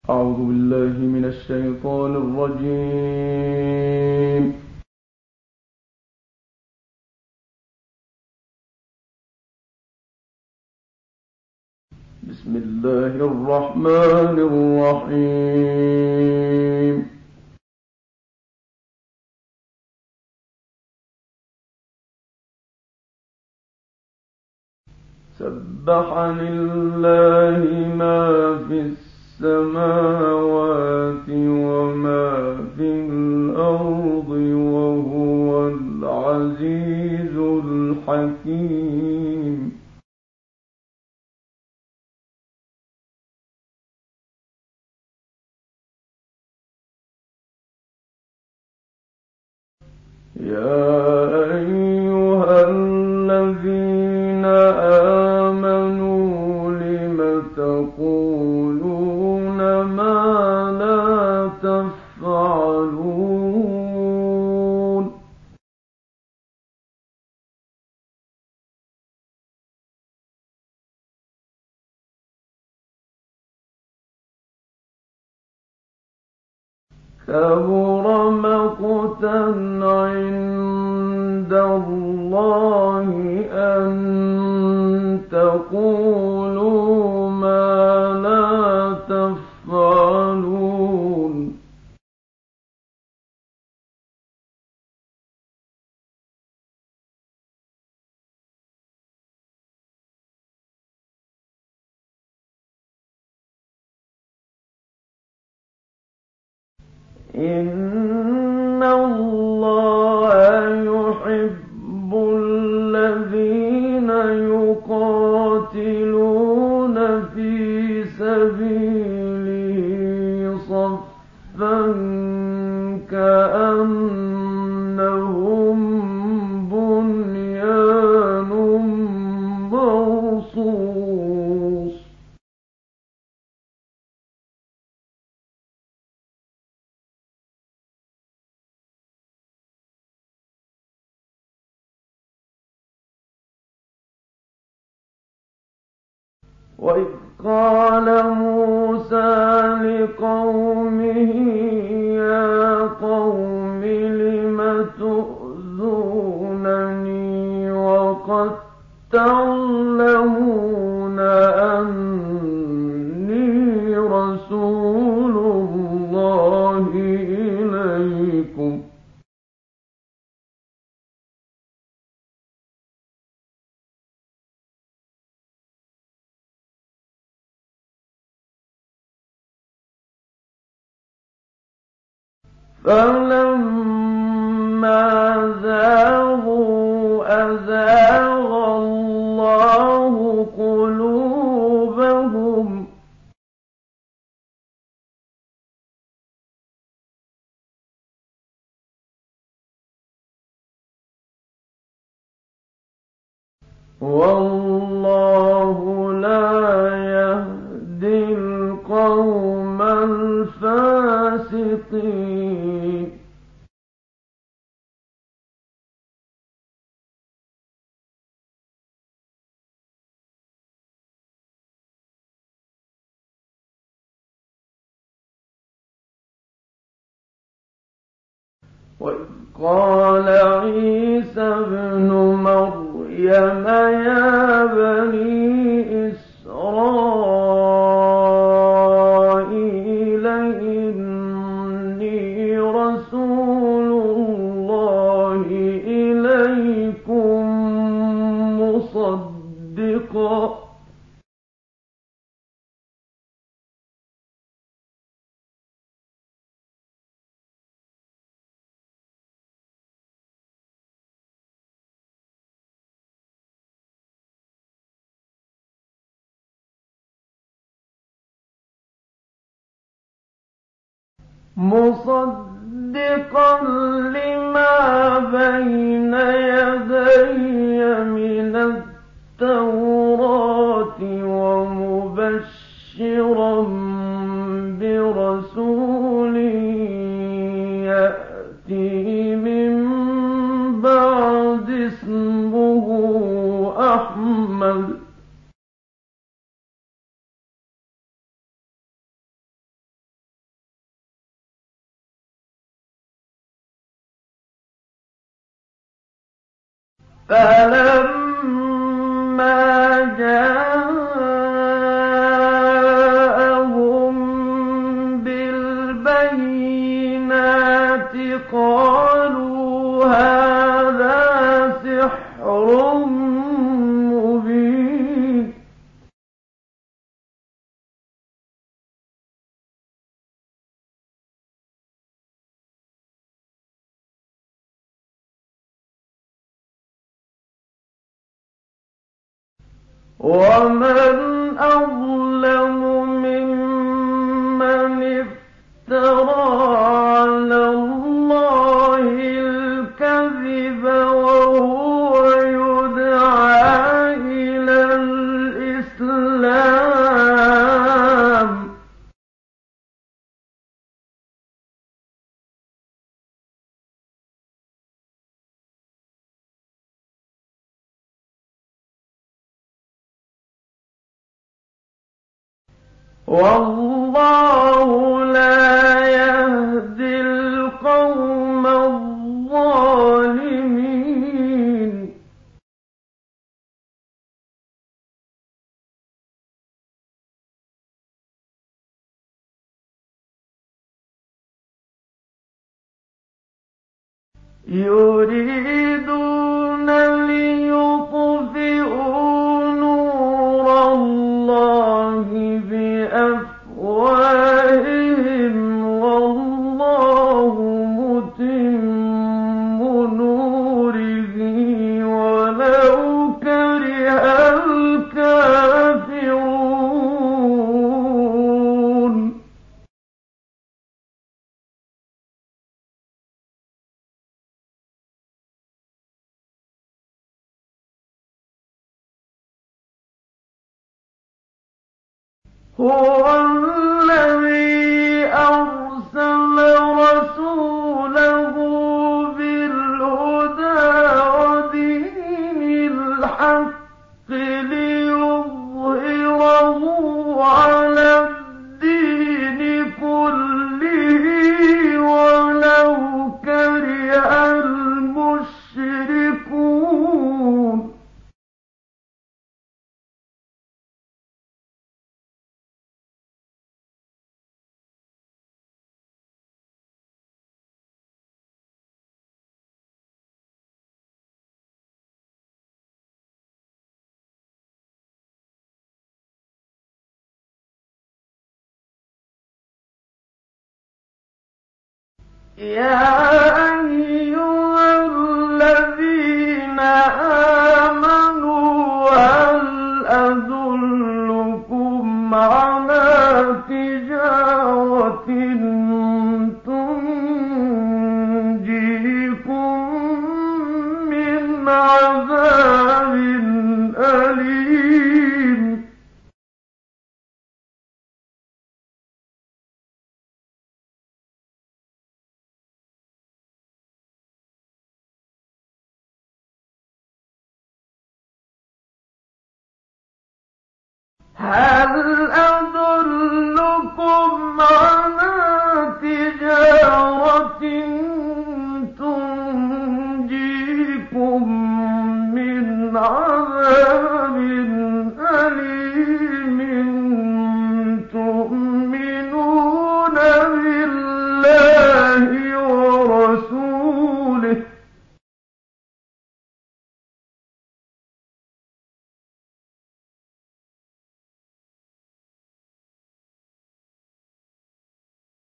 أعوذ بالله من الشيطان الرجيم. بسم الله الرحمن الرحيم. سبح لله ما في السماوات وما في الأرض وهو العزيز الحكيم. يا أيها الذين آمنوا لم تقولون ما لا تفعلون. كبر مقتا عند الله أن تقولوا ما لا تفعلون. إن الله يحب الذين يقاتلون في سبيله صفا كأنهم بنيان مرصوص. وإذ قال موسى لقومه يا قوم لم تؤذونني وقد تعلمون أني رسول الله إليكم. فلما زاغوا أزاغ الله قلوبهم والله لا يهدي القوم الفاسقين. وإذ قال عيسى ابن مريم يا بني إسرائيل إني رسول الله إليكم مصدقا لما بين يدي من التوراة ومبشرا برسول يأتي من بعد اسمه أحمد فلما جاءهم بالبينات قالوا هذا سحر مبين. ومن أظلم ممن افترى على الله الكذب وهو يدعى إلى الإسلام. والله لا يهدي القوم الظالمين. يريدون ليطفئوا نور الله بأفواههم والله متم نوره ولو كره الكافرون. هو الذي أرسل رسوله بالهدى ودين الحق ليظهره على الدين كله ولو كره المشركون. يا أيها الذين آمنوا هل أدلكم على تجارة تنجيكم من عذاب أليم. هل أدلكم